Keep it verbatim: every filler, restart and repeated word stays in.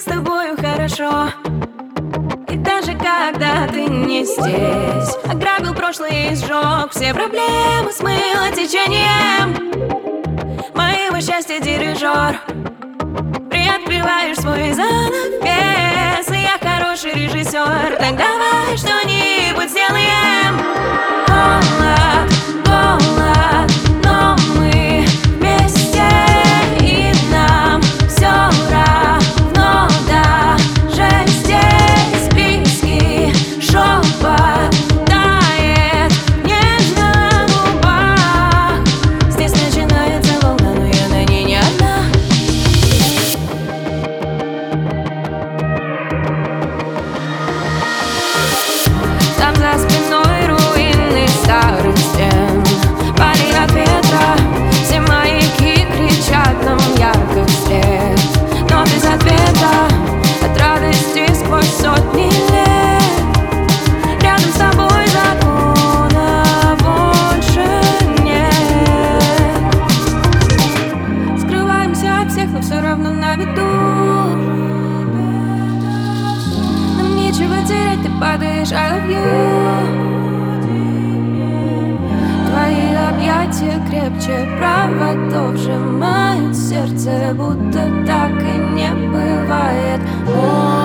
с тобою хорошо. И даже когда ты не здесь, ограбил прошлое и сжег все проблемы, смыло течением моего счастья дирижер. Приоткрываешь свой занавес, и я хороший режиссер. Так давай что-нибудь сделаем. Голод, голод, но мы вместе, и нам все равно, даже здесь близкий шепот тает нежно на губах. Здесь начинается волна, но я на ней не одна. Там за спиной руины старых стен, пали от ветра, все маяки кричат нам ярко вслед. Но без ответа, от радости сквозь сотни лет. Рядом с тобой закона больше нет. Скрываемся от всех, но все равно на виду. Нам нечего терять, ты падаешь, I love you. Твои объятия крепче проводов сжимают сердце, будто так и не бывает. О,